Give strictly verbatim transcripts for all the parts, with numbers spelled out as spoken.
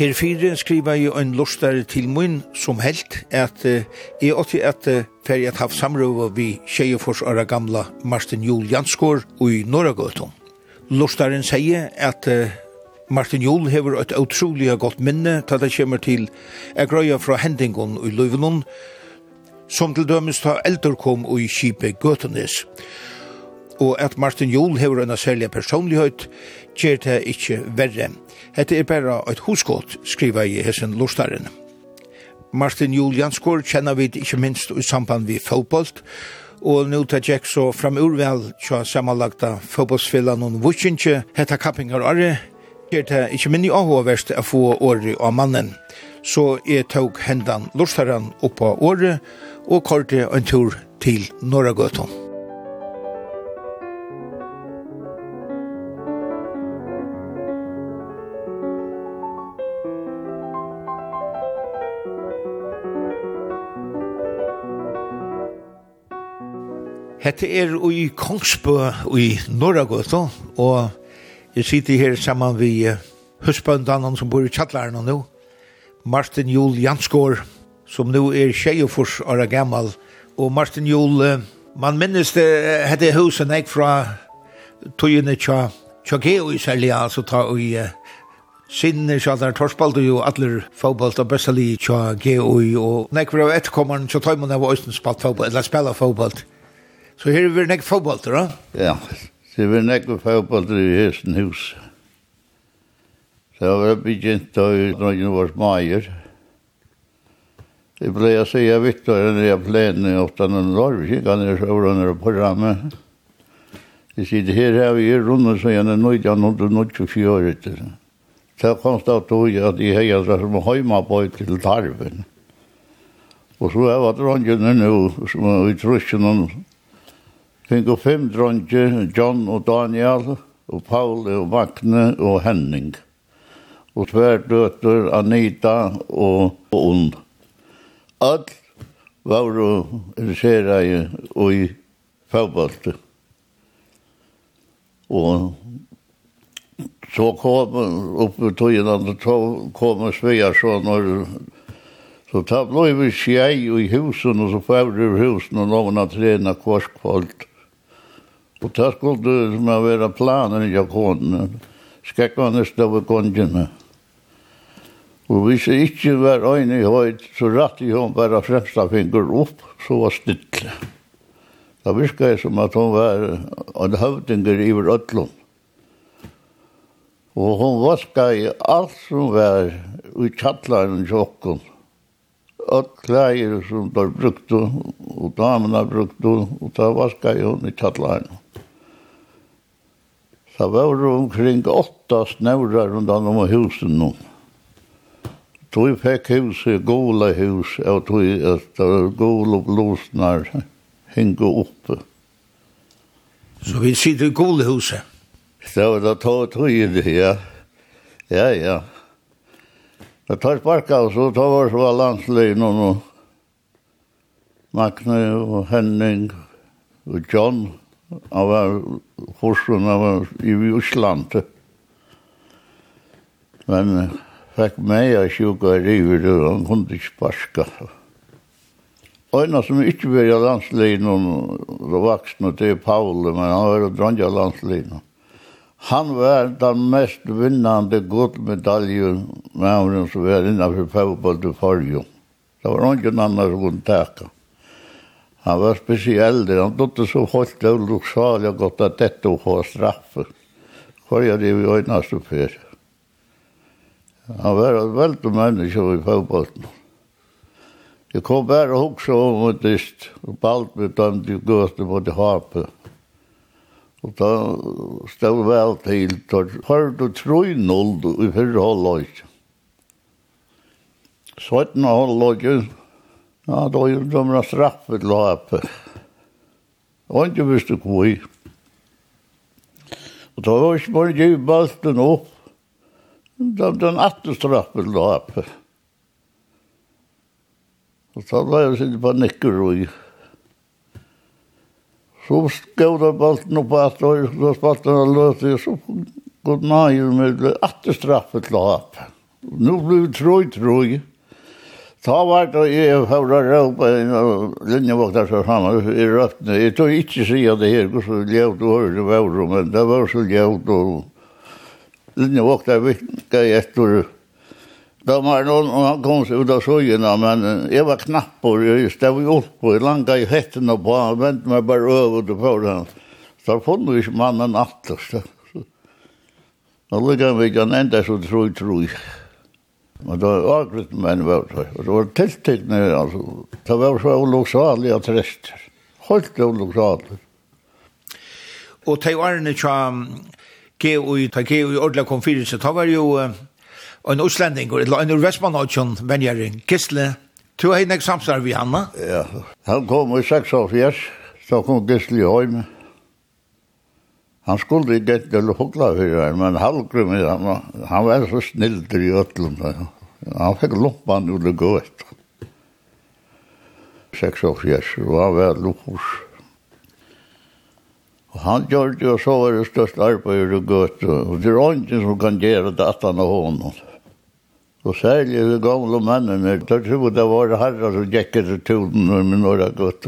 Herfyre skriver jeg en lustare til mun som helt at uh, jeg åtti at uh, ferie at haft samrøve vi tjejefors åra gamla Martin Jol Jansgård i Norragøton. Lustaren sier at uh, Martin Jol hever et utrolig godt minne til det kommer til jeg grøya fra hendingen i Løyvenon, som til dømes ta eldre kom i kjipe Gøtones. Og at Martin Jol hever en særlig personlighet, gjør det ikke verre. Hette er bare et husgått, skriver jeg i hessen lustaren. Martin Jol Jansgård kjenner vi ikke minst i samband med fotboll, og nå tar jeg så framur vel til sammenlagte fotbollsfillan og vukinkje, hette kappingar åre, gjør det ikke minst avhåverst å få året av mannen. Så jeg tok hendan lustaren opp på året, og korte en tur til Norragøton. Hette er i Kongsbø i Norragøton, og jeg sitter her sammen med husbøndene som bor i Kjattlaren nå, Martin Jol Jansgård, som nå er tjejefors åra gammal. Og Martin Jol, man minnes det, hette husen jeg fra tøyene tja, tja geo i særlig, altså ta i sinne, så der torspalt jo alle fotball og bestali tja geo i, og når jeg var etterkommeren, så tar man av Østen spalt fotball, eller spela fotball. Så her er vi nekk fotball, da? Ja, det er nekk fotball i hesten hus. Så jeg var begynt da i noen års maier. Det ble jeg sier Victor, når jeg plene i åttan og Norge, kan jeg så under programmet. Jeg sier, her har vi rundt, så jeg er nøyd av noe tjue-fire. Så jeg kom stått til at de heier seg som høyma på til tarven. Og så har jeg vært drøngene nå, som er i trusjen, Fink og fem dronje, John og Daniel, og Paul og Magne og Henning. Og tverdøtter Anita og Unn. All var jo interesseret i fotballet. Og så kom opp i tøyene, så kom Svearsson, så ta ble vi skjei i husen, og så førde vi husen, og noen har trena kvarskvolt. Og det skulle være planen i jakonen. Skekene stod ved kongene. Og hvis jeg ikke var øyne i høyt, så rattet hun bare fremsta finger opp, så var stille. Da visste jeg som at hun var en høvdinger i Rødlund. Og hun vasket i alt som var i Kjattlaren tjokken. Alt klær som de brukte, og damene brukte, og da vasket hun i Kjattlaren. Så var det omkring åtta snører rundt om husen nå. Tog fikk huset, gula hus, og tog at gula blåsnar henge oppe. Så vi sitter i gula huset? Så da tog tog det, ja. Ja, ja. Da tar sparka, og så tar vi så landsløgn og Magne og Henning og John. Han var forsen, han var i Osland. Men fikk meg å sjuka i river, og han kunne ikke sparska. Øyne som ikke var i landsløgn og vaksne til Paul, men han var i dronja landsløgn. Han var den mest vinnande guldmedaljen med han som var innenfor fotball til forrige. Det var ingen annan som kunne teka. Han var spesiell, han dotte så høyt og luksalig godt at dette å få straffe. For jeg det vi øyneste for. Han var et veldig menneske i fotballen. Jeg kom bare også om et dyst, og balt med dem til gøte på det hapet. Og da stod vel til, da har du tre null i fyrre halvløy. Svetten halvløy, ja, da er de straffet løpet. Og ikke visste hvor. Og da var ikke bare givet balten opp. Da den atte straffet løpet. Og da var jeg sitte på nikkerøy. Så skjøt jeg balten opp at og så spalten og løte, så gått nøye med atte straffet løpet. Nu blir det troj, troj. Ta vart och jag har rört på en linjevakt där så framme i rötten. Jag tror inte säga det här, så ljöt och hörde var, men det var så ljöt och linjevakt där vilka efter. Då var någon, och han kom sig ut av söjorna, men jag var knapp och jag stod upp på, jag langade i hätterna på, han väntade mig bara över det på den. Så jag fann ju mannen attast. Och lyckade vi kan ända så troj, troj. Och då var akkurat män var det. Och det var tilltäckning, alltså. Det var så ologsaliga träster. Helt ologsaliga. Och till årene tja G O I, ta G O I ordentlig kom fyrir seg, ta var jo en utlending, en ur Vestmannautjon, venjeren, Gisle. Du har henne samstarv i Hanna? Ja, han kom i seks og fjers, så kom Gisle i Høyme. Han skulle ikke eller hukla for det, men Hallgrim, han, han var så snilder i ötlund. Han fikk lompan ur det gått. Seks og fjers, og han var lukkurs. Og han gjør det, og så var det største arbeid ur det gått, og det er ingen som kan gjøre det at han har hånden. Og særlig de gamle mennene, da tror jeg det var herrer som gikk etter tuden når vi når det gått.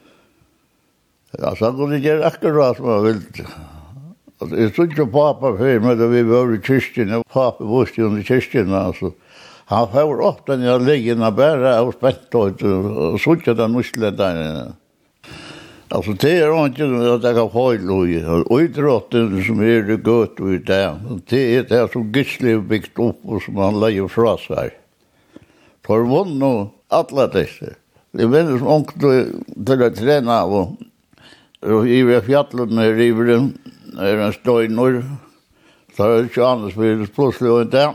Altså, han kunne gjøre akkurat som han ville. Jeg stod ikke pappa før, men da vi var i kyrkene, pappa bostad under kyrkene, altså. Han får ofte når jeg ligger bare og spent og stod ikke den utsledene. Altså, det er ikke at jeg har feil og idrotten som er det godt ut der. Det er det som Gisle har byggt opp og som han leier fra seg. For vunn og alle disse. Det er veldig som ångt til å trene av og i fjallene i riveren er en støyner, så er det ikke annet spillet plutselig og ikke.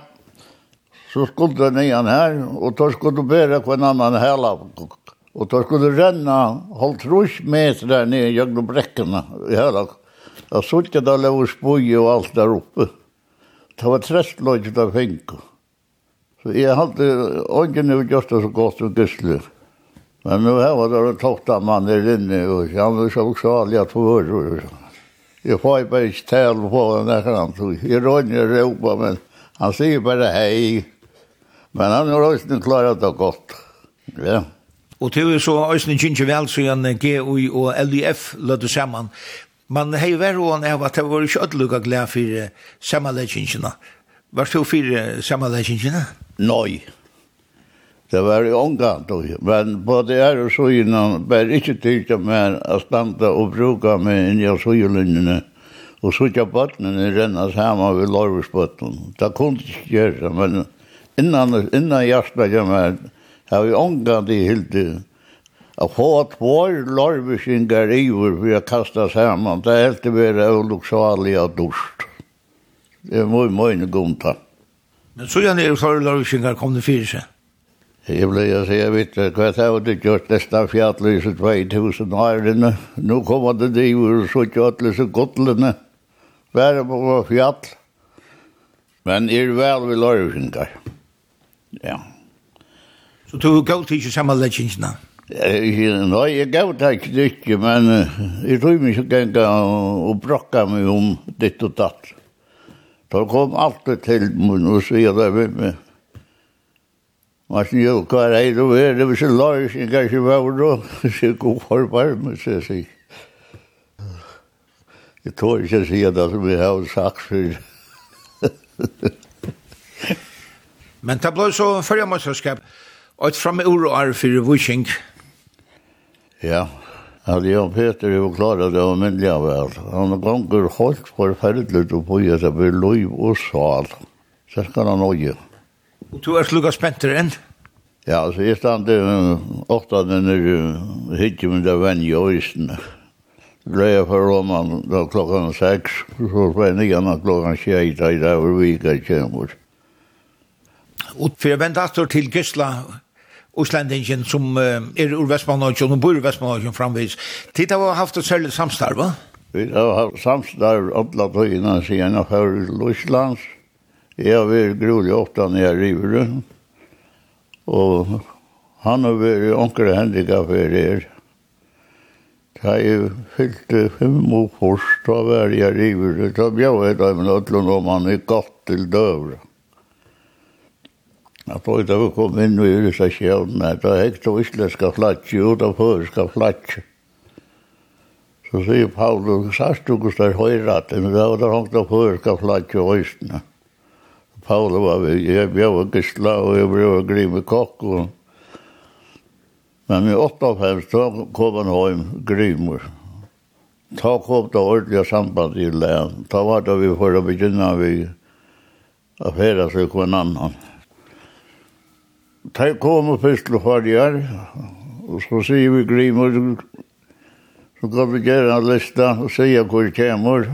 Så skulle det nian her, og da skulle du bære på en annen hela. Og da skulle du renne holdt trus meter der nede i jøgne brekkene i hela. Da sutt jeg da lov spøye og alt der oppe. Det var trestløyt av fengt. Så jeg hadde ikke nå gjort det så godt som Gisle. Men nu här var det tåtta man där inne och han var så salig att få. Jag får bara inte täl på den där han så. Jag rådde ropa men han säger bara hej. Men han har också klarat det gott. Ja. Och till så ösnen ginger väl så en G O I och L D F lade samman. Man har ju varit av att det var ju ödluga glad för sammanläggningarna. Var så för sammanläggningarna? Nej. Det var ju omgång då, men både är och så innan bär inte tycka mer att stanna och bruka med en jag så linjerna och så jag bottnen renna samman vid Lorvisbotten. Det kunde inte göra, men innan innan jag spelade med har vi omgång det helt att få två Lorvisingar i för att kasta samman. Det är helt bara ologsaliga dust. Det är mycket mycket gomta. Men så gärna är det för Lorvisingar kom det för sig. Jag vill jag säga vet du vad det har det gjort nästa fjälllyset tvåtusen år nu kommer det det ur så tjatles och gottlene vara på fjäll men är väl vill Lorvisingar. Ja. Så du går till samma legends nu. Nej, jag går tack inte men jag tror mig så gänga och bråka mig om det och datt. Då kom allt till mun och så är det med mas jo, kvar är det det var så lågt jag kanske var då så gå för varm så att säga. Jag tror inte så att det vi har sagt för. Men det blev så förra mästerskap och från Euro för Wishing. Ja. Hade jag Peter ju klarat det men ja väl. Han gånger hållt för färdigt och på att det blir lov och sal. Så ska han nog ju. Och du är sluga späntare än? Ja, så jag stannade åtta när hittar med det vän i östen. Blev för Roman då klockan sex. Så var det igen att klockan tjugo där över vika kommer. Och för vänta står till Gisla Oslandingen som är ur Västmanland och bor i Västmanland framvis. Titta vad har haft ett särskilt samstarv va? Vi har haft samstarv alla tiden sedan för Ryssland. Jag vill grovligt ofta när jag river och han har varit onkel handikapp för er. Det har ju fyllt fem år först av varje river. Det har bjöd ett av något om han är gott till dövra. Jag tror inte vi kom in i organisationen. Det är helt och isländska flatsch, utan förska flatsch. Så säger Paulus, sagst du hos där höjrat, men det var där hon där förska flatsch och östna. Paulus var vi, jag blev gissla och jag blev grimme kock. Och... Men i åttiofem så kom han hem grimmer. Ta kom det ordentliga samband i län. Ta var det vi för att begynna vi att färda sig på en annan. Ta kom och först och färdigar. Och så säger vi grimmer. Så kan vi göra en lista och säga hur det kommer.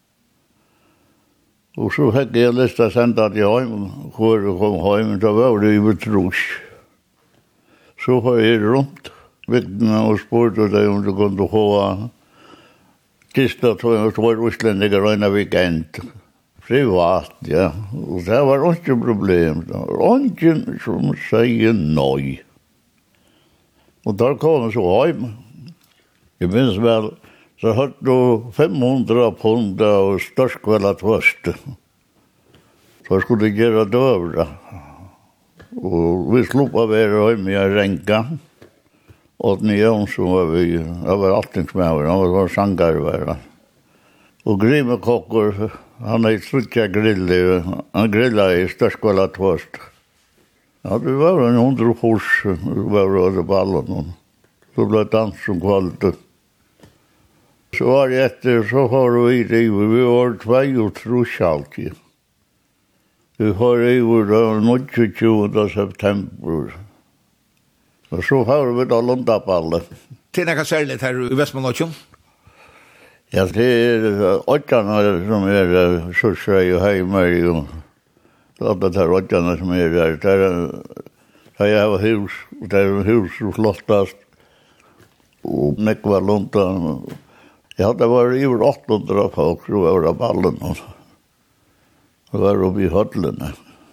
Och så fick jag lista sända till hem. Hur det kom hem. Då var det ju betros. Så var jag runt. Vittna och spurte dig om du kunde ha kista två två utlänningar en weekend. Privat, ja. Och det var inte problem. Ingen som säger nej. Och där kom så hem. Jag minns väl, så hade du femhundra pund och störskvällat först. Så skulle jag göra dövra. Och vi slog av er och hem i en ränka. Och Nion som var vi, jag var alltingsmäver, han var sangarvärda. Och Grimekockor, han är trutja grill, han grillade i störskvällat först. Ja, det var en hundra fors, det var över ballen. Så blev dans som kvalitet. Så var det efter, så har vi det, vi var två och trus alltid. Vi har det tjugosjunde september. Och så har vi då Lundapallet. Det är något särskilt här i Västmanland? Ja, det är åttarna som är Sursröj och Heimer och alla de här åttarna som är där. Där jag har hus, där är hus som flottast. Och nekva Lunda. Ja, det var över åttahundra folk som var av ballen. Det var uppe i hödlen.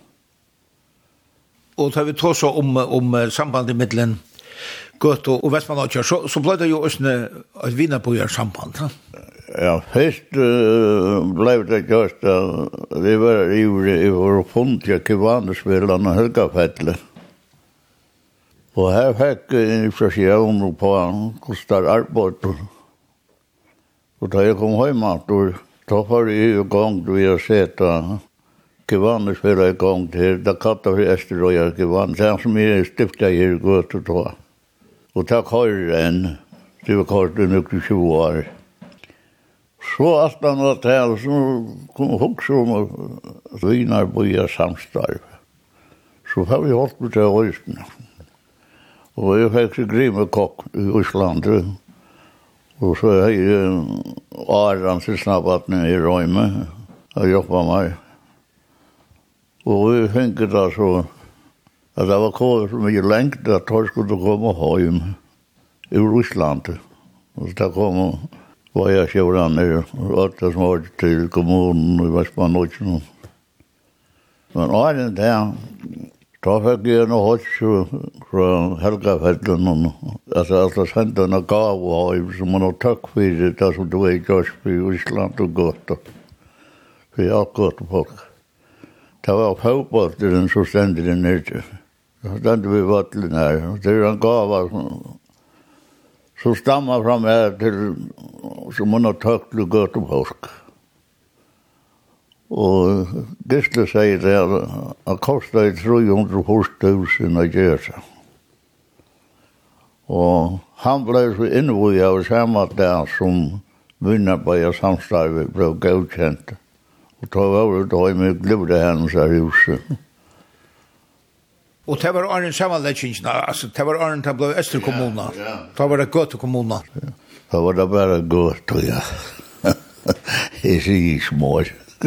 Och tar vi tar så om om sambandet mellan Gött och Västmanland så så blev det ju också att vinna på er samband. Ja, först uh, blev det just uh, vi var i i vår fond jag Kivanesvillan och Helgafälle. Och här fick en station på kostar arbete. Och då jag kom hem då då var det ju gång då jag sett uh, Kivanes spela igång till där kattar vi Österrike Kivan sen som är stifta i Gött och då. Och tack höjren det var kort nu tjugo år. Så att han var där så kom också om vinar boja samstarv. Så har vi hållit på det östen. Och jag fick sig Grimekock i Ryssland. Och så är jag Aran till snabbvattnet i Röjme. Jag jobbar med. Och vi tänkte då så att det var kvar så mycket längt att jag skulle komma hem i Ryssland. Och så kom var jag körde ner och det som var till kommunen i Västmanland. Men Aran där då fick jag nog också från Helgafällen. Alltså alltså sände en gav som man har tack för det som du är just i Ryssland och gott. För jag har gott folk. Det var fotbollen som stände den ute. Så stände vi vattlen här. Det är en gava som stammar fram här till som man har tagit till gott och folk. Och Gisle säger det att kostar trehundratusen att göra. Och han blev så invoig av samma där som vinnarbejar samstarvet blev godkänt. Och då var det då i mig glömde hans huset. Och det var Arne sammanläggningarna, alltså det var Arne som blev Österkommunen. Då var det Gött kommunen. Då var det bara Gött, ja. Det är så små.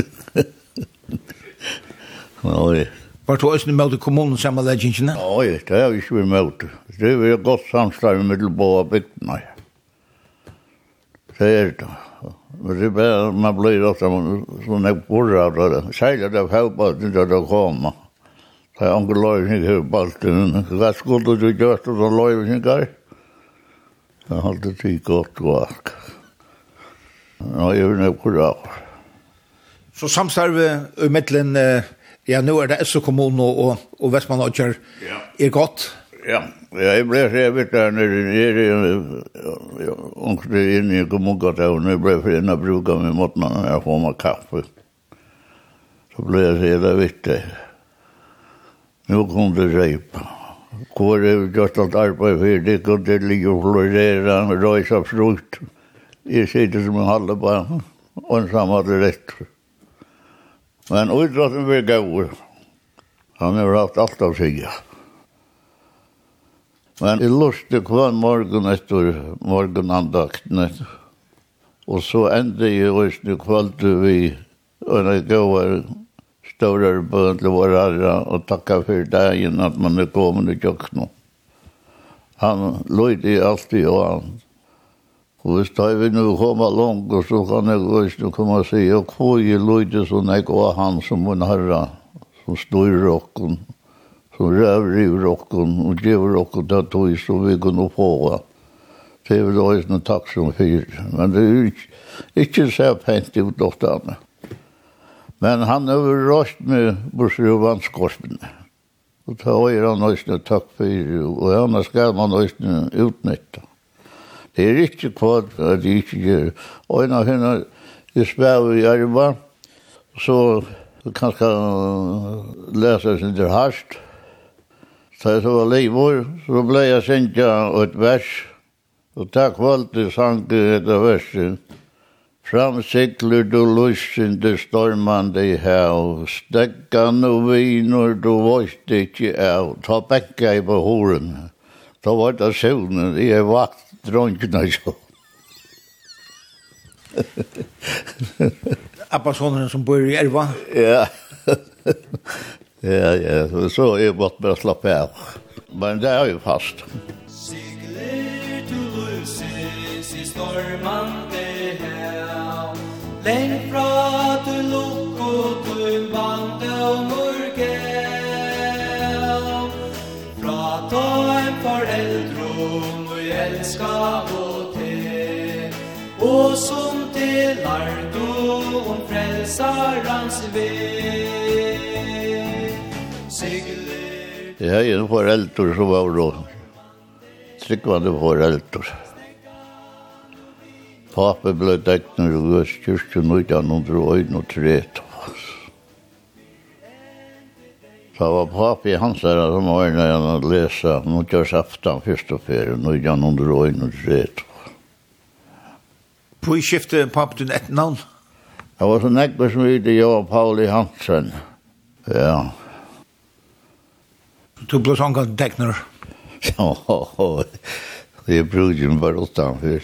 Oj. Var du också med kommunen sammanläggningarna? Oj, det har vi inte med. Det är ett gott samstarv med båda bygderna. Det är det. Men det bara, man blir också sån här borrad. Särskilt att fotbollen där det kommer. Så jag har löjning i balten. Vad skulle du göra så löjningar? Jag har alltid tyckt gott verk. Ja, jag är nog bra. Så samstarve mellan uh, Ja, nu er det S kommun og, og, og Vestmannager ja. er godt. Ja, jeg ble revet der nede, nede, omkring inn i kommungata, og nu ble jeg inn og bruka med måten når jeg får meg kaffe. Så ble jeg revet vidt det. Nu kom det reipa. Hvor er gjort alt arbeid for det, og det ligger og florera, røysa frukt. Jeg sitter som en halve på, og en samme rett. Men uidrotten blir gaur. Han har haft alt av sig. Men jeg luste kvann morgen etter morgenandakten. Og så enda jeg også kvalte vi, og jeg gav større bøn til vår herre, og takka for dagen at man er kommet i kjøkken. Han løyde alltid og han. Og hvis da vi nu kommer langt, så kan jeg også komme og si, og hvor jeg løyde sånn jeg og han som en herre, som står i rocken, som røver i rocken, og gjør rocken til tog, så vi kunne få. Det er vel også noe takk som fyr. Men det er ikke, ikke så pent ut ofte han. Men han har råst med bortsett av vannskårspene. Og da er han også takk fyr, og han skal man også utnytte. Det er ikke kvart at de ikke gjør. Og en av henne er spør i arva, så kan jeg lese sin til harst. Da jeg så var leivor, så ble jeg sendt et vers, og takk valgt det sanket etter verset. Framsikler du lusen til stormande i hav, stekkan og viner du våst ikke av, ta bekka i på horen. Da var det søvnen, jeg er vakt dronjene så. Appasonen som bor i Erva? Ja. Ja, ja, så er jeg måtte bare slappe av. Men det er jo fast. Sigler du luses i stormande hav, lengt fra du lukk og du vante og morgen, fra ta en foreldron og elska og te, og som til lærdo om frelsarans vei. Sigler Jeg har en forelder som var da tryggvande forelder. Pape ble dekner i Østkyrkjen nitten einogtre. Så var pape i hans her som var når han hadde lese Nordkjørsaften første ferie nitten einogtre. På i skiftet pape din et navn? Det var så nekvar som vidde jeg og Pauli Hansen. Ja. Du ble sånn gang dekner. Ja, det er bruden bare utenfor.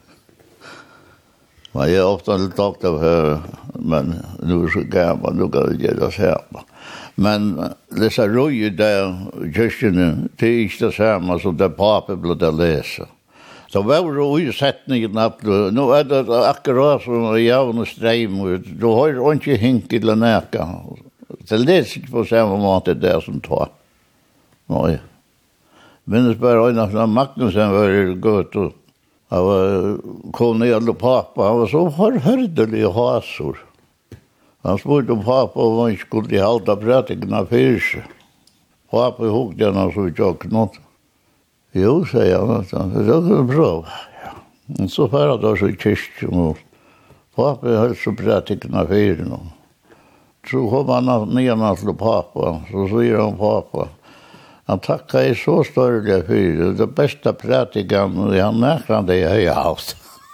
Men jeg har ofte litt takt av her, men nu er så gammel, nu kan det gjøre det samme. Men disse røye der, kyrkene, det er ikke det samme som det pape ble det lese. Så var det jo setningen at nå er det akkurat som javn og streim, du har jo ikke hink til å neka. Det leser ikke på samme måte det som tar. Nei. Minnes bare en av Magnusen var i godt, og han var kom ned til pappa, han var så forhørdelig hasor. Han spurte om pappa om han skulle halda prætikken av fyrse. Pappa hugde han så ikke noe. Jo, sier han, det er bra. Ja. Og så færde han så i kyrkjen, og pappa holdt så prætikken av fyrse. Så kom han ned til pappa, så sier han pappa, han tackar i så större för det bästa pratikan och han märker det jag har haft.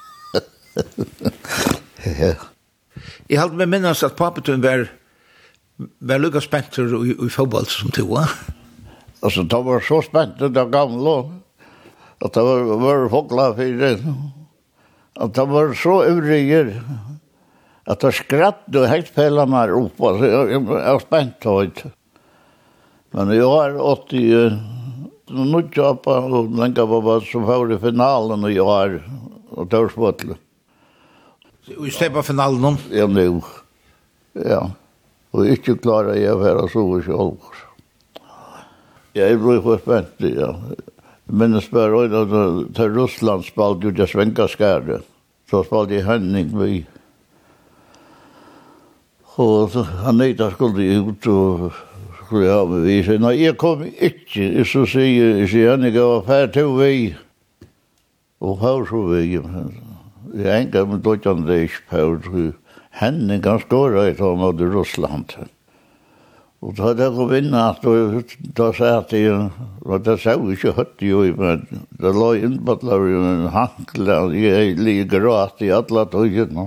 Ja. Jeg halte med minnes at papetun var var lukka spenter i, i fotball som to, va? Alltså det var så spänt det gamla att det var, var fåglar för det. Att det var så övriger att det skratt och helt pellarna upp. Alltså jag var spänt höjt. Men jeg har åtti nødjapa og lenge på hva som var i finalen og jeg har og tørsbøtle. Og i stedet på finalen? Ja, nu. Ja. Og ikke klarer jeg å være så selv. Jeg ble for spent, ja. Men jeg spør også til Russland spalte ut av Svenkaskære. Så spalte jeg Henning vi. Och han Anita skulle ut och skulle ha bevis. Nej, jag kom inte, så säger jag, jag gav affär till vi. Och här så vi. Jag engar med dottan det på henne ganska rätt om mot Ryssland. Och då hade jag gått in att då sa att jag, och det sa vi inte hött ju, men det låg in på att det var en hankel, jag ligger rått i alla tøyene.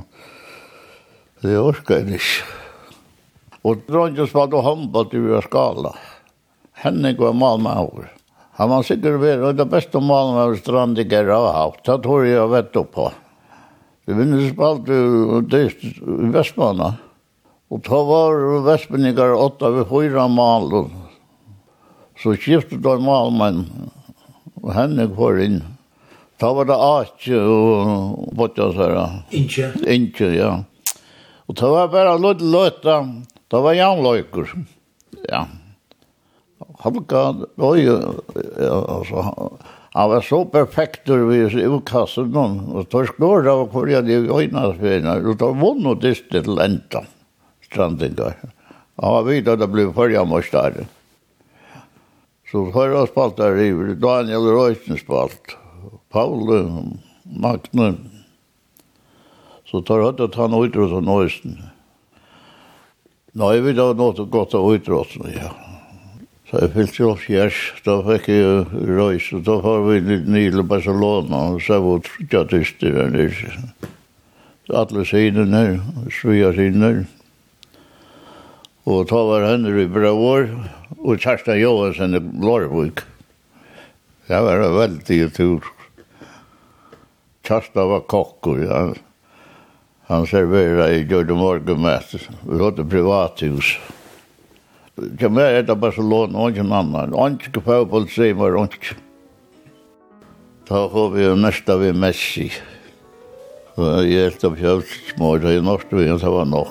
Det orkar jag inte. Och dronjus var då handboll i våra skala. Henning var malmauer. Han var sikkert ved, det beste malmauer strandiger har haft. Det tror jeg jeg vet opp på. Vi vinner spalt i Vestmanna. Og da var Vestmannigar åtta ved fyra mal. Så skiftet da malmenn. Og Henning får inn. Da var det Atje og bortja sånn. Inche. Inche, ja. Og da var bare litt løtta. Det var jamløyker. Ja. Halka, oj, alltså, han var så perfekt vid utkastet någon. Och tar skåra och började i öjnasfärna. Och tar vunn och dyster till änta. Strandingar. Ja, vidare det blev förra måstare. Så förra spalt där i Daniel Reusen spalt. Paul Magne. Så tar jag att han utrot och nöjsten. Nej, vi har något gott att utrot, ja. Så jag fyllt sig fjärs, då fick jag röjs, och då var vi lite nylig i Barcelona, och så var det trygga tyster där nere. Alla sidorna, svia sidorna. Och då var Henry Brauer, och Kerstin Johansson i Lorvik. Det var en väldigt tur. Kerstin var kock, och ja. Han serverade i Gjörde morgonmät. Vi hade privathus. Jag med det Barcelona och en annan. Anke fotboll säger man inte. Då har vi nästa vid Messi. Och jag helt av fjälsmål. Det är norsk vi så var nog.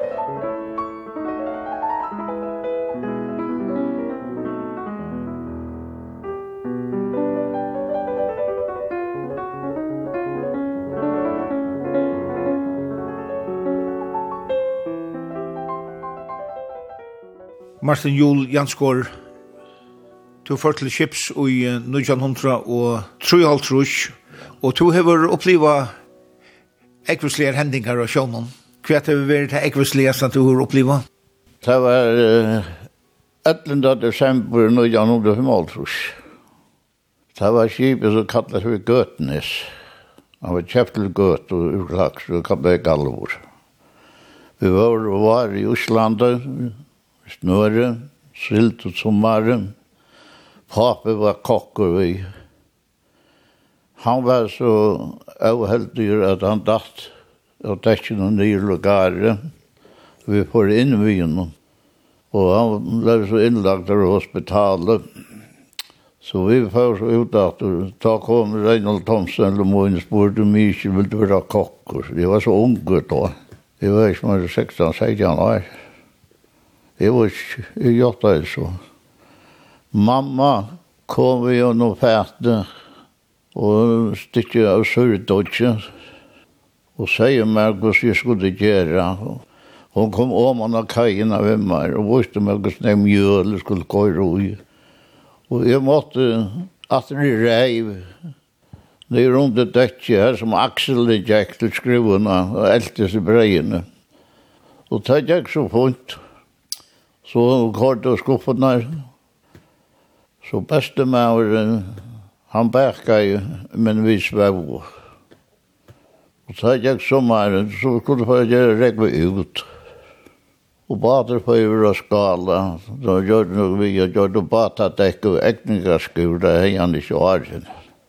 Martin Jul Jansgård, du har ført til Chips i nitton hundra og trettiotre, og du har opplevd ekvislige hendingar av sjånen. Hva har vært det ekvislige som du har opplevd? Det var uh, ellevte desember nitton hundra femoghalvtrýss. Det var skipet som kallet for Gøtnes. Han var kjøpt til Gøt og urlaks, og kallet det Galvor. Vi var, var i Oslandet, snöre, silt och sommaren. Pappa var kockor vi. Han var så avhältig att han datt och täckte någon ny lugar. Vi får in vid honom. Och han blev så inlagd där i hospitalet. Så vi får så ut att ta kom Reinhold Thomsen och Moin spurte mig inte vill du vara kockor. Vi var så unga då. Vi var som sexton sexton år. Det var ju gjort det så. Mamma kom vi och nå färde och stickade av surdotje och säger mig vad jag skulle göra. Hon kom om och kajen av mig och visste mig vad jag mjöl skulle gå i ro. Och jag måtte att det rev. Det är runt det dötje här som Axel gick till skruvarna och ältes i brejerna. Och det gick så fort. Så kort och skuffarna. Så bästa med han bärkade ju, men vi svävde. Och så hade jag sommaren, så skulle jag göra regva ut. Och bader på över skala. Då gjorde nog vi, jag gjorde batadäck och äckningarskor, det är han inte argen.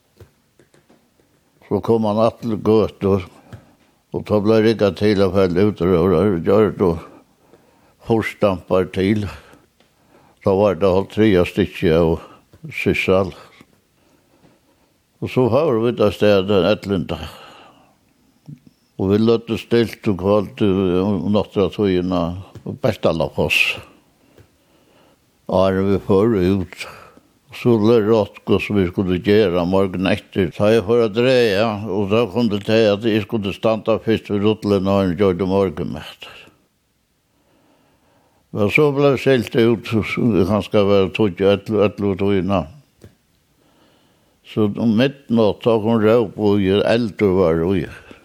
Så kom han att till gott och, och då blev det inte till att fälla ut och gjorde då horstampar till. Då var det halv tre stycken och syssal. Och så har vi det stället Ätlunda. Och vi låter stilt och kvalt och nattra tvåorna och bästalla på oss. Ja, vi får ut. Så lär rått vad som vi skulle göra morgon efter. Så jag får att dreja och då kunde det att jag skulle stanna först vid rottlen och en gjorde morgonmätt. Men så blev selt ut, han ska vara tog ett ett lot innan. Så om midnatt tog hon røp og eldre var og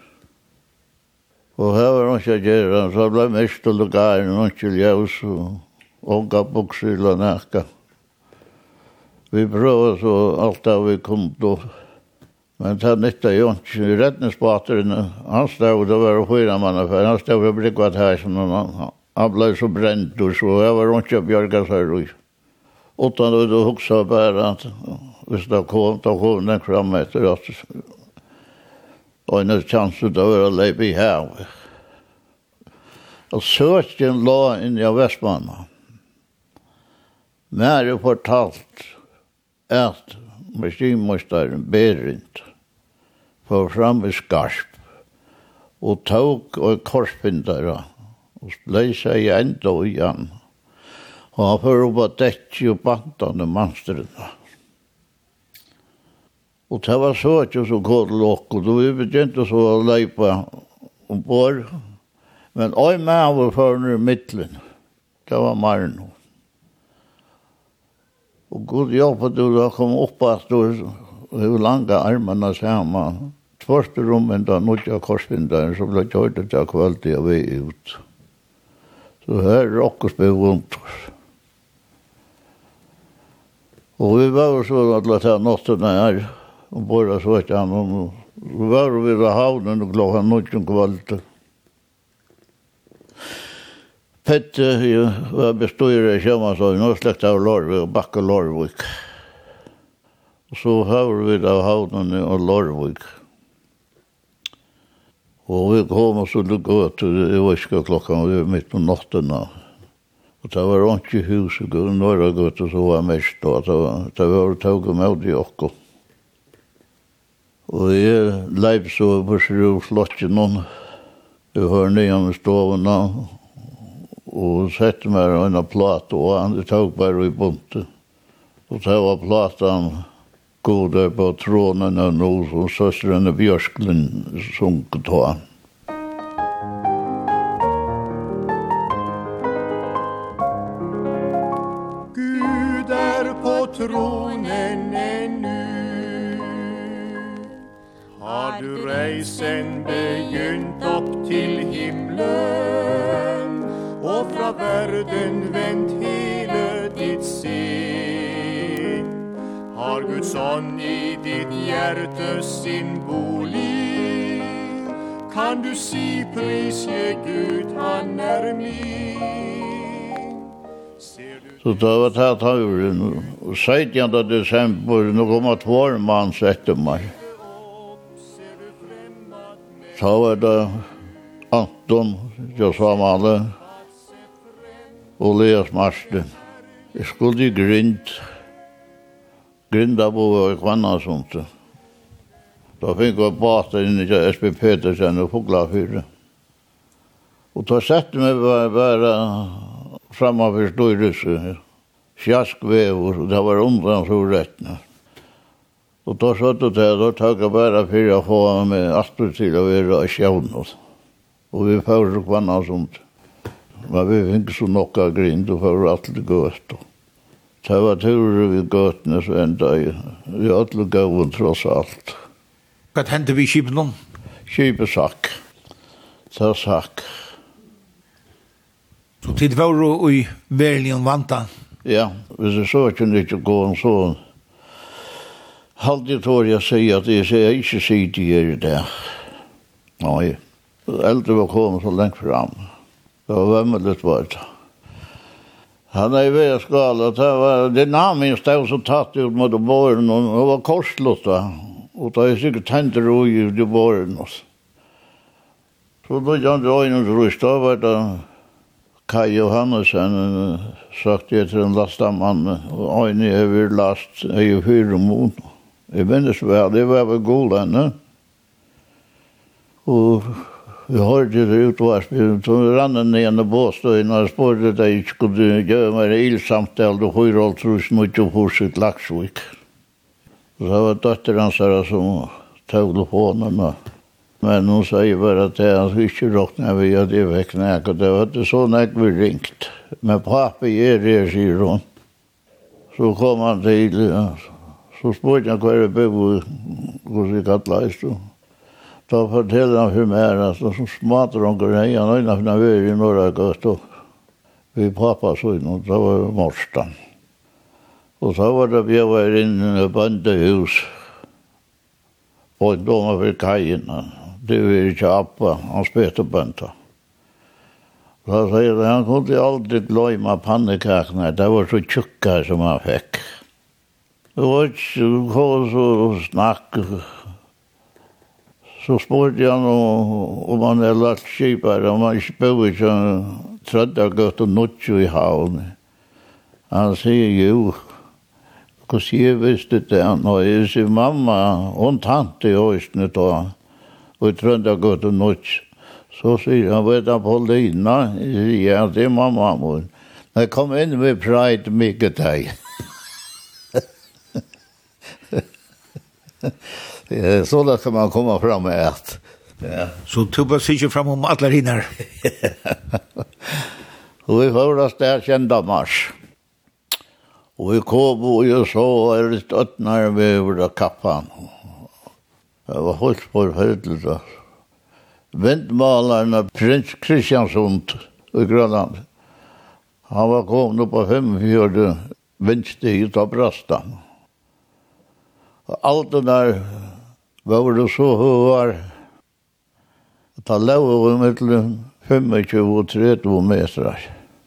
Og her var hun ikke gjerne, så ble mest og lukaren, og ikke ljøs, og ånga bukser eller nækka. Vi prøvde så alt da vi kom då. Men det nytta jo ikke. Redningsbateren, han stod, det var fyra mann, for han stod og brygget her, han, han ble så brent, og så jeg var ikke bjørget seg. Utan då då huxa bara att hvis det kom då kom den fram efter att och en chans att vara lebe här. Och söken la in i Västmanna. När det fortalt att maskinmästaren Berint för fram i skarp och tog och korspindare och läsa i ändå igen. Og han får opp at dekje og bantene mannstrene. Og det var så ikke så godt lokk, og vi begynte så å leipa ombord. Men oi med var førne i midtelen. Det var Marno. Og god hjelp at du da kom opp at du har lange armene sammen. Tvørste rommen da nødja korsvinderen, så ble kjørt til kvalitet av vei ut. Så her råkkes be vondt. Og vi var så at la ta natten her, og bare så ikke han, og vi var ved havnen og klokka nødden kvalitet. Pette var bestøyre i Kjømannsøy, nå slekt av Lorvik, og bakke Lorvik. Og så var vi av havnen og Lorvik. Og vi kom og så lukket ut, det var ikke klokka, vi var midt på natten. Og det var ikke huset, og några gøtt, og så var mest, og det var tog med i okko. Og jeg leip så på sju slottet noen, jeg var nye med stovene, og sette meg en plat, og han tog bare i bunte. Og det var platan god der på trånen og noe, og søstrene Bjørsklen sunket av han. Tronen ännu har du reisen begynt upp till himlen och från världen vänt hela ditt sin. Har Guds ånd i ditt hjärta sin bolig, kan du se prisge Gud, han är min. Så det var tatt høyren, og sjuttonde desember, nå kom at vår mann sette meg. Så var det Anton, Josamale, og Leas Marsten. Jeg skulle i Grind, Grinda bo i Kvannasund. Da fikk jeg bata inn i S P Petersen og Foglafyre. Og da sette meg bare framför styrelse, sjaskvävor, och det var undan så rättna. Och då satt det där, då tog jag bara för att få med Astrid till att vara i sjön. Och vi får kvanna och sånt. Men vi fick så nocka grind och får allt det gott. Det var tur vi gott när så ända vi allt gått trots allt. Vad hände vid Kipen? Kipesack. Så sack. Så tid var i verligen vanta. Ja, hvis jeg så kunne ikke gå en sånn. Halvdig tår jeg sier at jeg sier ikke sier til gjør det. Nei, eldre var kommet så lengt fram. Det var vemmelig tvart. Han er i ved skala. Det var dynamisk stav som tatt ut mot båren, og det var korslått da. Og det er sikkert tenkt ro i båren. Så da jeg andre øynene rust, da var det Kai Johannesson sagt det till en lastamann och en är vi last är ju fyra mån. Jag minns väl, det var väl god ännu. Och vi hörde det ut var så rann ner i båstön och spårade att jag skulle göra mig illsamtal och höra allt trus mycket på sitt Laxvik. Så det var dottern hans som tog telefonen och Men hon säger bara att jag ska inte råkna vid att det är knäck. Och det var inte så när vi ringt. Men pappa är det, säger hon. Så kom han till, så spurgade jag kvar i bygg hos i Kattlajst. Då fortäller han för mig att så smatar de går här igen. Och när vi är i norra gata. Vi pappa så innan, då var det morstan. Och så var det vi var inne i bandehus. Och då var vi kajen. Det var inte appa, han spete banta. Så säger han, han kunde aldrig glömma pannekakorna. Det var så tjocka som han fick. Det var inte så snack. Så spurgade jag om man är lagt skipare, om man inte bor i så tredje gott och nutjo i havn. Han säger jo, hur jag visste det? Och jag säger mamma, hon tante i hösten då. Och i tredje gott och nutjo. Så säger han, vet han Paulina? Ja, det är mamma. Men jag kom in med pride mycket dig. Så där kan man komma fram med att. Ja. Så du bara sitter fram om alla hinnar. Och vi hördes där kända mars. Och vi kom och jag så är det stött när vi över kappan. Det var helt förfärligt. Vindmalaren prins Kristiansson i Grönland. Han var kommit på femfjörde vindstiget av Brastan. Allt det där var det så högar. Det låg mellan tjugofem och trettio meter.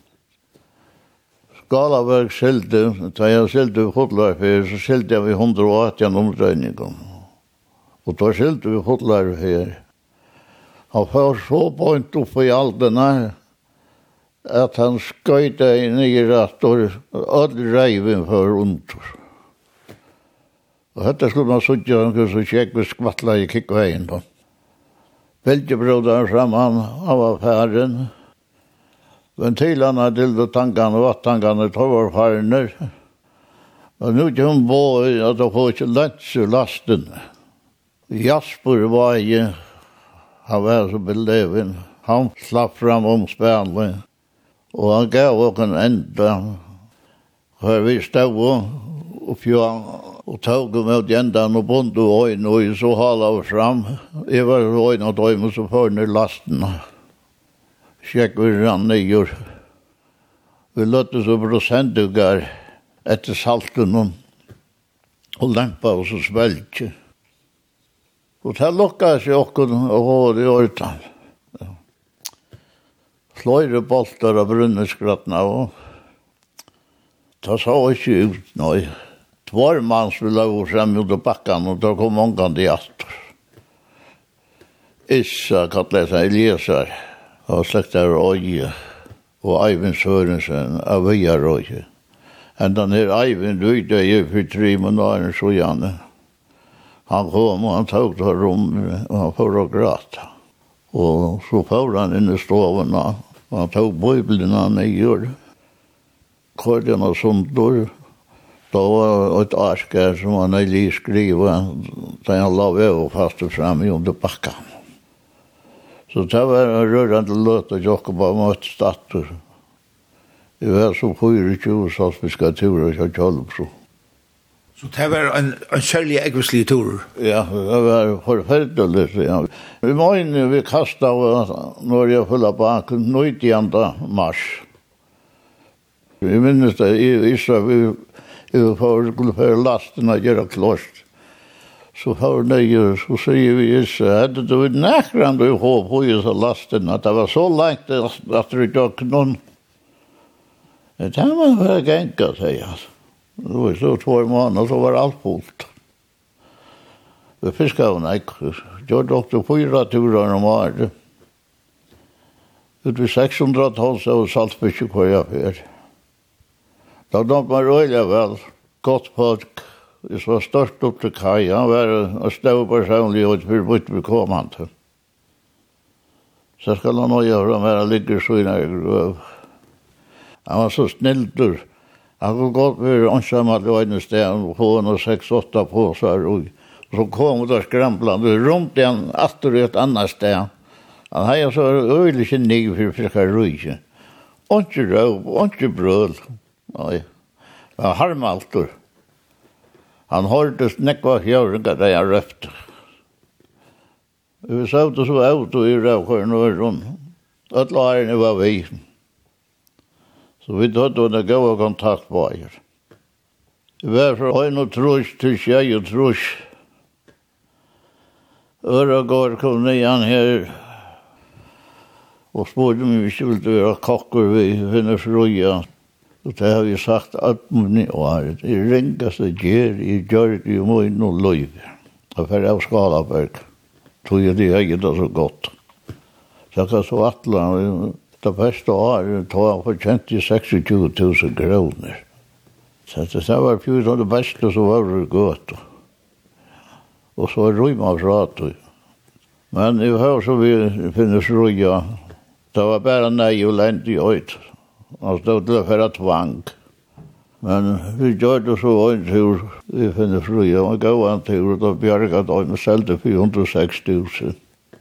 Skalaverk skilte, da jag skilte fotlarfär så skilte jag vid hundraåttio omdröjningen. Och då skilte vi fotlarfär. Han får så på inte upp i allt den här att han sköjde in i rätt och öll räven för ont. Och detta skulle man suttja han så tjeck vi skvattla i kickvägen då. Bältebrodaren fram han, han var färden. Ventilarna till tankarna och vattankarna tog var färner. Och nu kan hon bo att de får inte lätt ur lasten. Jasper var ju, han var så beleven. Han slapp fram om spärlen. Och han gav också en ända. Här vi stod och fjön och tog mot ändan och bond och ögon och så halade fram. Jag var ögon och döm så för ner lasten. Check vi rann ner. Vi låtte så procentdugar efter salten och lämpa och så svälte. Och det lockade sig också och har i ortan. Slöjde boltar av brunneskrattna och det sa inte ut, nej. Två man skulle ha fram mot backan och då kom många diaster. Issa Kattlesa Eliasar och släktar Röje och Eivind Sørensen av Via Röje. Ända när Eivind döjde ju för tre månader så gärna. Han kom och han tog till rum och han får att gråta. Och så får han in i stovarna och han tog bibeln ner. Korden och sånt då. Då var ett arskar som han hade skrivit. Så han la över fast och fram i under backan. Så det var en rörande låt att jag bara mot stater. Det var så tjugofyra salsbyska turer och tolv så. Så det var en, en kärlig äggvislig tur? Ja, det var förfärligt. Ja. Vi var inne, vi kastade när jag fyllde banken nittionde mars. Vi minns det, i Isra, vi, vi skulle föra lasten och göra klost. Så för nej, så säger vi Isra, hade du näkrande i håp på just lasten, att det var så långt att det inte någon. Det var för gänka, säger jag. Det var så två månader så var allt fullt. Vi fiskade och näkter. Jag åkte fyra turer om året. Ut vid sexhundratals och saltfiske kvar jag för. Då de var röjliga väl. Gott folk. Det var störst upp till kaj. Han var en stor personlig och för vitt vi kom han till. Så ska han nog göra med att ligga så i gröv. Han var så snällt. Han går gott med ensam att det var en sten på en och sex, åtta påsar och Så kom det skramplande runt den åter ett annat sted. Han har så öliga nig för fiskar ruje. Inte röv, inte bröl. Nej. Han har maltor. Han hörde snäckva fjärringar där jag röfte. Vi såg det så ut och i rövskörn och runt. Att lärarna var vi. Så vi hade en god kontakt på er. Varför har jag nog trus till tjej och trus? Öregår kom nian här och spårde mig vi skulle vara kockor vid hennes roja. Och det har vi sagt att man år. Det ringaste ger i Gjörg i Moin och Löjv. Och för av Skalaberg. Tog jag det ägget så gott. Så jag kan så attla det bästa året tog för tjugosex tusen kronor. Så det var fjorton det bästa så var det gott. Och så rymma frat. Men i hör så vi finnes roja. Det var bara nej och länt i öjt. Och stod det för att tvang. Men vi gör det så en tur. Vi finnes roja. Och gav en tur och då bjärgade de och säljde fyrahundrasex tusen.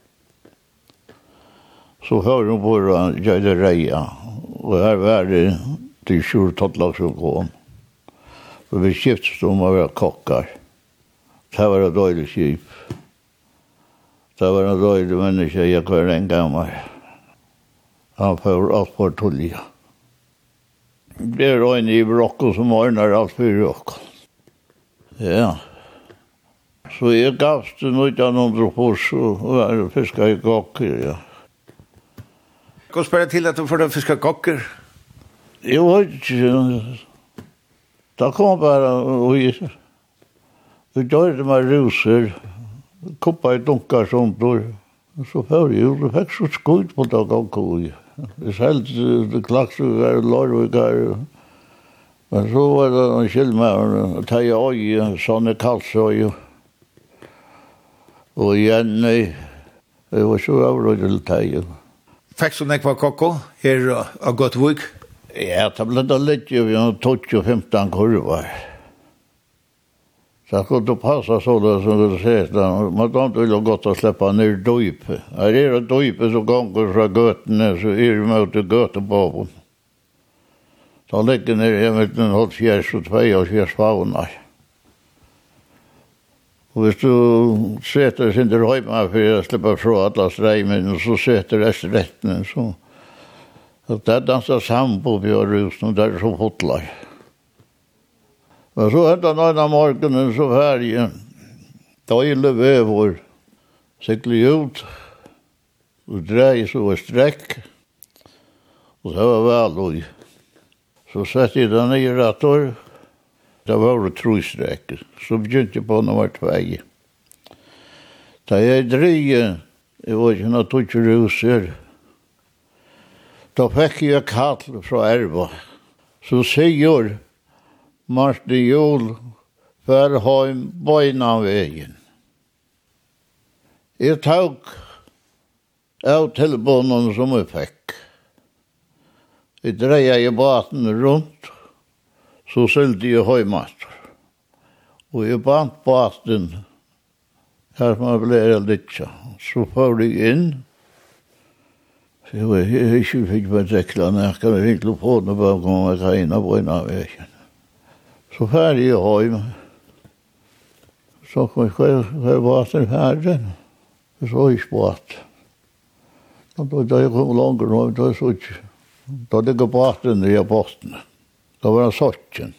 Så hör de på att jag det reja. Och här var det till tjurtottlag som kom. Och vi skiftes om att vara kockar. Det var en dålig skip. Det var en dålig människa, jag var en gammal. Han får allt på tulliga. Det är en i Brocko som ordnar allt för Brocko. Ja. Så jag gavs det något av någon fors och fiskade i kocker, ja. Gå spela till att du får att fiska kocker. Jag vet inte. Det kom bara och vi gjorde med rusor. Koppa i dunkar som då. Så för jag det fick så skuld på det gång. Det helt det klax och lorgar. Men så var det en skillnad att ta jag i såna kalsoj. Och igen nej. Det var så överrådigt tajt. Fick du nekva kokko her av Gottvik? Ja, det blev det lite vi har tjugo femton kurvar. Så att det passa så där som du säger. Man då inte vill gott att släppa ner dojpe. Är det dojpe så gånger från götterna så är det mot götebabon. Så lägger ner jag vet en halv fjärs och två och fjärs faunar. Och hvis du sätter sin dröjma för att släppa från alla strämen och så sätter det rätten så att det dansar sambo på rusen och där är så fotlar. Och så hända några morgonen så färgen. Då gillar vi vår cyklar ut och drej så ett sträck. Och så var väl så satt jag den i rattor. Det var det trussträck. Så begynte på nummer två. Da jeg dreie, jeg var ikke noe tog ruser. Da fikk jeg kall fra Erva. Så sier Martin Jol for heim beina veien. Jeg tok av tilbånden som jeg fikk. Jeg dreie i baten rundt, så sylte jeg heimater. Og jeg bant baten her som jeg ble litt. Så får jeg inn. Så jeg var ikke fikk med teklene. Jeg kan virkelig få det bak om jeg kan inn og beina veien. Så ferdig jeg heim. Så kom jeg hver baten ferdig. Så jeg spart. Og da jeg kom langer nå, da så ikke. Da ligger baten i båten. Da var det sokken.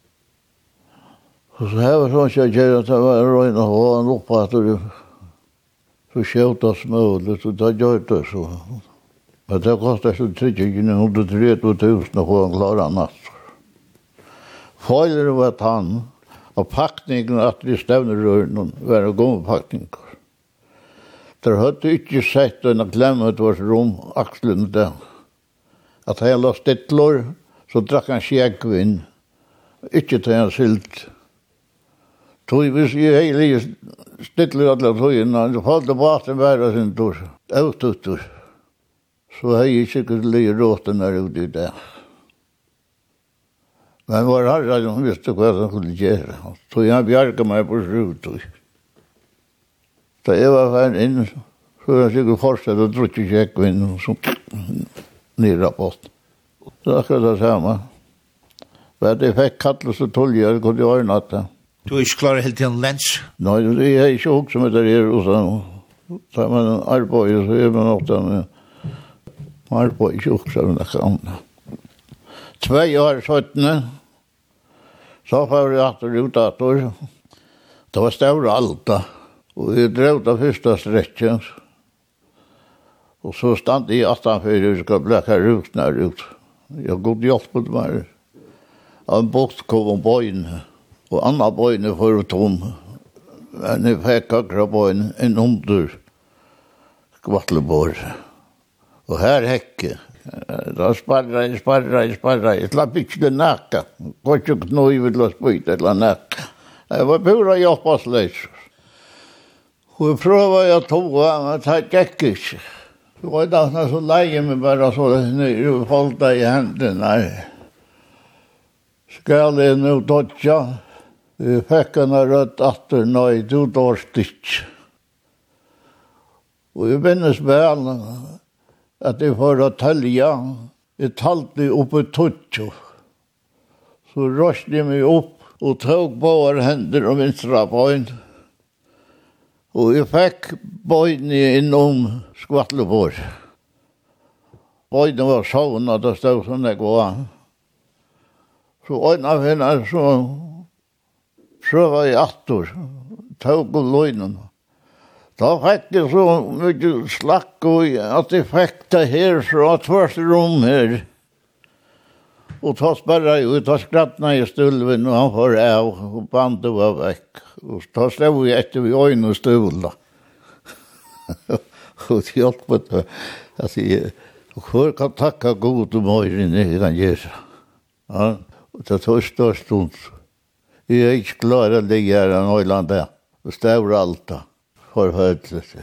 Og så her var sånn at jeg gjør at det var røyne og han oppe at det så skjøta smølet, og da gjør det så. Men det kostet så trettio tusen å få en klara natt. Feilen var at han, og pakningen at de stevnerørene var en god pakning. Der hadde ikke sett en glemmet vårt rom, akslen der. At han la stittler, så drakk han skjegvinn. Ikke til han sylt. Tog hvis jeg hele stittler alle togene, så falt det baten bare sin tur. Autotur. Så har jeg sikkert lige råten der ute i det. Men vår herre, han visste hva han skulle gjøre. Så jeg bjerget meg på sjuttog. Da jeg var her inn, så var jeg sikkert fortsatt og drukket kjekkvinn og så nere på. Det var akkurat det samme. Men jeg fikk kattel så tolv år, kunne jeg ordne det. Du er ikke klar helt til en lens? Nei, det er ikke hukk som det er, og så tar man arbeid, så er man ofte med arbeid, ikke hukk som det kan. Tvei år søttene, så var jeg atter ut atter. Det var større alta, og jeg drev det første strekket. Og så stand jeg atten før jeg skal blekke rukene ut. Jeg har gått hjulpet meg. En bukt kom om bøyene, og andre bøyene for tom. Men jeg fikk akkurat bøyene en under skvattlebord. Og her hekke. Da sparra jeg, sparra jeg, sparra jeg. Jeg slapp ikke det nakka. Går ikke noe i vil å spyte eller nakka. Jeg var pura hjelpasleis. Og jeg prøvde jeg toga, men det gikk ikke. Så var det så leie meg bare så nere og holdt det i hendene. Skal jeg nå dodja? Jeg fikk en rødt atter, nei, du dårst ikke. Og jeg binnes vel at jeg får å tølja. Jeg talte oppe i tutjo. Så røste jeg meg opp og tog bare hender og vinstra bøyn. Og jeg fikk bøyn innom skvattlebord. Bøyne var sånn at det stod sånn jeg var. Så øyne av henne så prøvde jeg atter, tog på løgnen. Da fikk jeg så mye slakk og at jeg fikk det her fra tvers rom her. Og ta sparra jo, ta skrattna i stulven og han får av og bandet var vekk. Og ta stod jeg etter vi øyne og stula. Og det hjelpet meg. Jeg sier, hvor kan takka god og møyren jeg kan gjøre. Ja, og det tar størst stund. Jeg er ikke klar å ligge her i Nøyland der. Og stod alt da. For høytlet.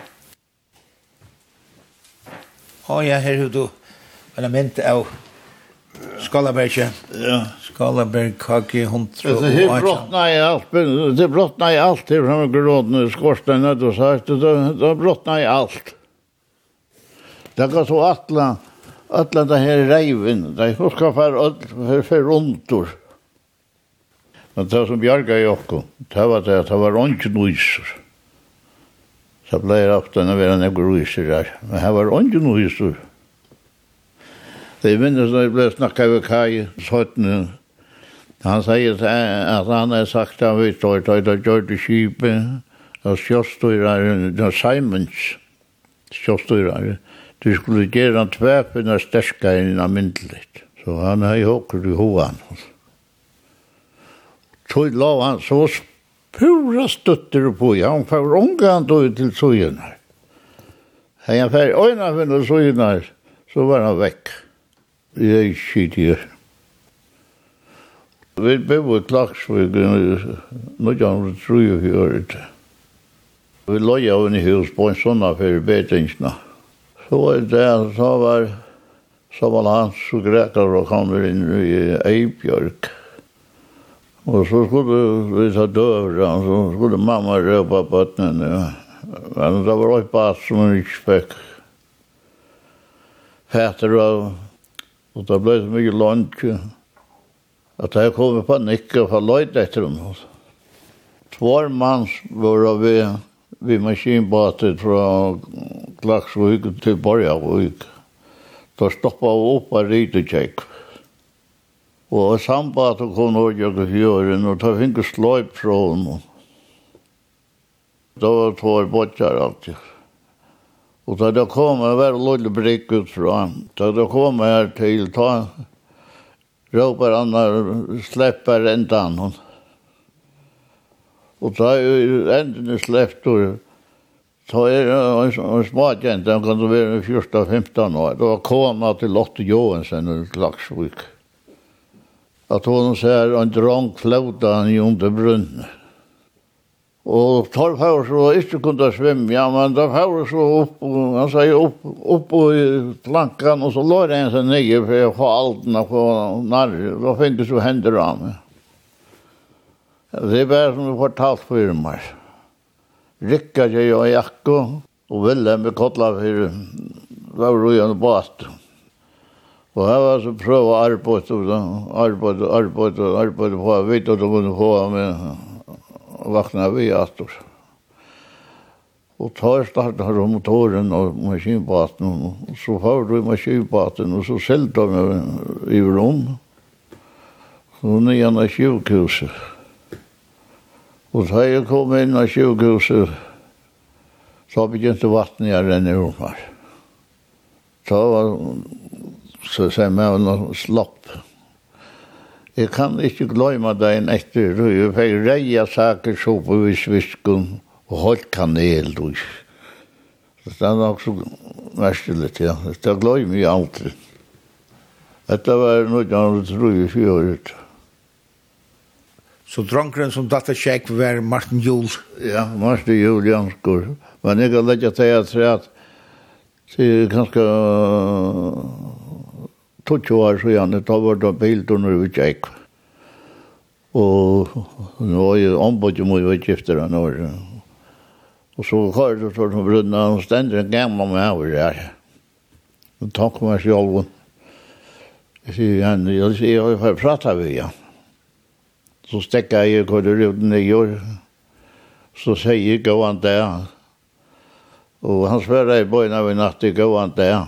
Å ja, her er du. Men jeg mente av Skalaberg, ja. Skalaberg, kake, hundre og det er brottna i alt, det er brottna i alt her fra grådene, skorsten, og så det er brottna i alt. Det kan så atla, atla det her reiven, det er huska for, for, for rundor. Men det som bjarga i okko, det var det at det var ikke noiser. Så ble jeg ofte når vi var nevne ruiser der, men det var ikke noiser. Det minnes når jeg ble snakket ved Kai, sånn, han sier at han har sagt at vi står til å gjøre det skipet, og kjøstøyrere, det var Simons kjøstøyrere, du skulle gjøre han tvepen og sterskere enn myndelig. Så han har jo åker i hoven. Så la han så pura støtter på, han får omgang til søgene. Han får øynene for søgene, så var han vekk. Jeg er ikke skitt her. Vi bor i Klaksvig, noen tror jeg vi gjør det. Vi løg av en hus på en sånn affær i betingsene. Så var det, så var, så var han så grekar og kom inn i Eibjørk. Og så skulle vi ta døver, så skulle mamma røpe på bøttene. Men det var også bare som hun ikke fikk. Fætter av. Og det ble så mye lunch at jeg kom på nikke og få løyt etter dem. Tvær manns var vi, vi maskinbatet fra Klaksvig til Borgavig. Da stoppet vi opp av Rydekjekk. Og sambatet kom Norge til fjøren, og da fikk vi sløyp fra dem. Da var tvær bøtjar alltid. Og da det kom jeg var lille brikk ut fra, da det kom jeg til, ta råper han og slipper endan. Og da endene slipper, så er det en småkjent, den kan være fjorten femten år. Da kom jeg til Lotte Johansen i Klaksvik. At hun ser en drang flauta i under brunnen. Og tar for så ikke kunne svømme, ja, men da for så opp, han sier opp, opp i plankan, og så lå det en seg nye for å få altene på narr, da fikk det så hender av meg. Det er bare som vi fortalt for meg. Rikka sig och Jakko och Willem med kottla för var rojan bast. Och här var så pröva arbete och arbete arbete arbete på vet att de få med vakna vi åter. Och tar startar de motoren och maskinbaten och så har du maskinbaten och så säljde de i rum. Och nyan sjukhuset. Och så jag kom in i sjukhuset så begynte vattnet jag renne om här. Så var så säger man slopp. Jag kan inte glömma dagen efter. Jag fick reja saker så på visvisken och hållt kanel. Det är också märkeligt, ja. Det glömmer jag alltid. Detta var något jag tror i fjordet. Så drankeren som detta tjekk var Martin Jul? Ja, Martin Jul Janskor. Men jag kan lägga till att säga att det är ganska tjugo år sedan det var det bilder vi tjekk. Och nu var ju ombud mot vi gifter en år. Och så har det så som brudna och ständigt en gammal med över där. Och tack med sig själv. Jag säger, jag har pratat med ja. Så stäcker jag i korridoren ner. Så säger jag gå an där. Och han svarar i början av en natt gå an där.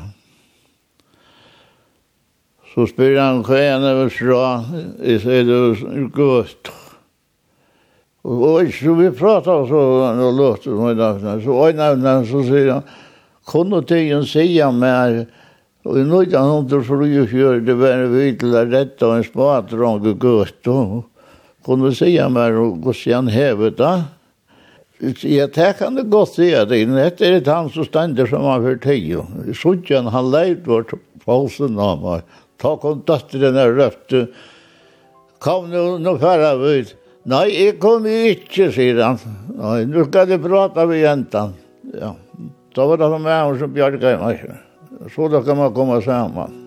Så spyr han skäna och sra. Jag säger det gott. Och så vi pratar så och låter så oj så säger han kunde tegen säga mer och nu då han då för ju för det var vi till rätt och en spart rang gott då kunde säga mer och gå sen hävet då jag tänkte gott säga det det är det han så ständer som han för tio så kan han lejt vart falsen namn ta kontakt den där röft kom nu nu fara vid. Nej, jag kommer inte, säger han. Nej, nu ska du prata med jäntan. Ja, så var det som jag som björkade mig. Så då kan man komma samman.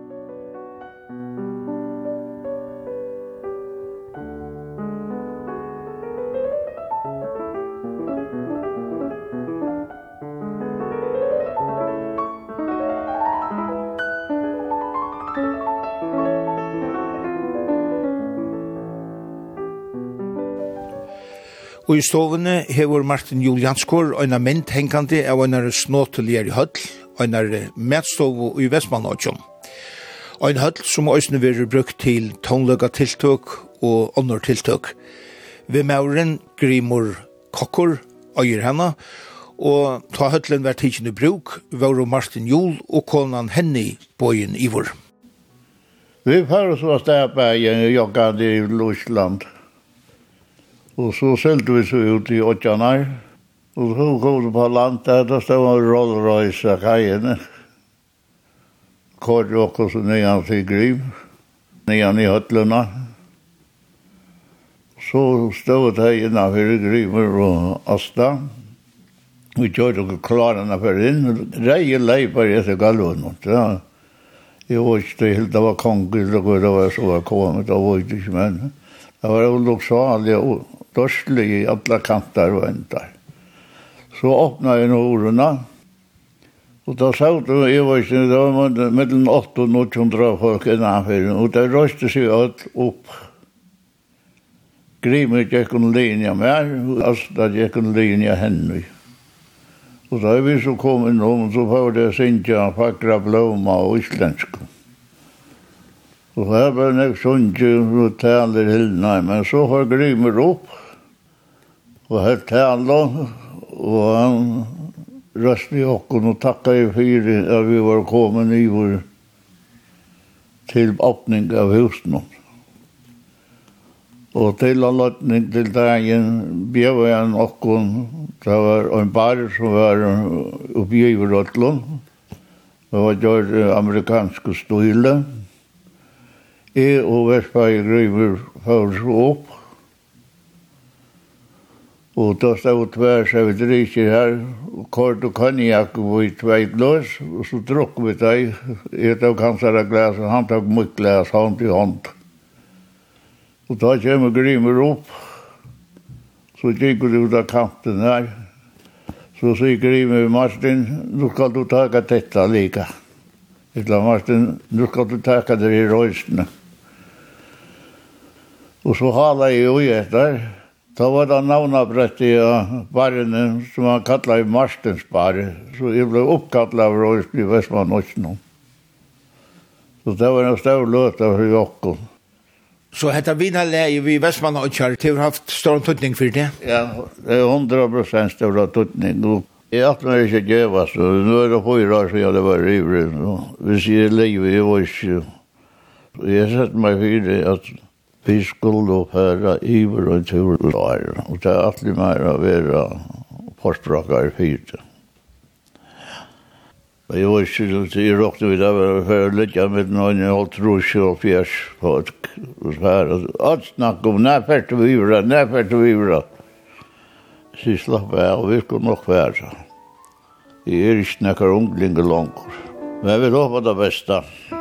Og i stovene hever Martin Jul Janskor og en mynd hengande av en snåtelier i høll, og en medstov i Vestmannåtsjon. Og en høll som også vil brukt til tonløga tiltøk og ånder tiltøk. Ved mauren Grimor Kokkor øyer henne, og ta høllen hver tidsen i bruk, var Martin Jul og konan Henny bøyen Ivor. Vi föreslår stäpa i joggade i Lusland. Och så säljde vi så ut i åttiorna. Och så kom det på land där, då stod en Rolls Royce kajen. Kort och så nian till Grim. Nian i hötterna. Så stod det innanför Grimmer och Asta. Vi körde och klarade för in. Rejen lejpar i sig galvån. Ja. Jag var inte helt, det var kongligt, det var så var kommit, det var inte men. Det var olycksaligt och dörslig i alla kanter och väntar. Så öppnade jag några. Och då sa jag, jag var inte, det var mellan åtta och niohundra folk innanför. Och det röste sig allt upp. Grimmer gick en linje med, och Asta gick en linje henne. Och då är vi så kommit om, så får det synja fackra blomma och isländska. Och här var det sunge och talar hillna, men så har Grimmer upp. Och här talar, och han röstade i åkken och tackade i fyra att vi var kommit i vår till öppning av husen. Och till anledning till dagen bjöd jag en åkken. Det var en bar som var uppe i Rötland. Det var gjort amerikanska stile. Jag och Vestberg Grimmer förde upp. Och då stod tvär så vi dricker här. Och kort och konjak och vi tvär glas. Och så druck vi det. Jag tog hans här glas och han tog mitt glas hand i hand. Och då kommer Grimmer upp. Så gick det ut av kanten här. Så sier Grimmy, Martin, nu skal du taka detta lika. Illa Martin, nu skal du taka det i røysene. Og så hala jeg jo etter. Da var det navnabrett i barene som han kallet i Martins bare. Så jeg ble oppkallet av røysene i Vestmann også. Så det var en stor løte for Jokko. Så dette vinnerleie vi Vestmann og Kjær, det har haft stor tøtning for det? Ja, det er hundra prosent stor tøtning. Jeg har meg ikke gjøvet, så nå er det fyra år siden det var rivrig. Hvis jeg lever, jeg var ikke... Jeg sett meg for det at vi skulle fære iver og tur og der. Og det er alltid mer å være forspråkere fyrt. Jeg var ikke, jeg råkte vi der for å lytte med noen holdt rus og fjers på et fære. Alt snakk om, nærfært og ivra, nærfært og ivra. Så jeg slapp av, og vi skulle nok være. Jeg er ikke nekker unglinge langt. Men jeg vil håpe det beste.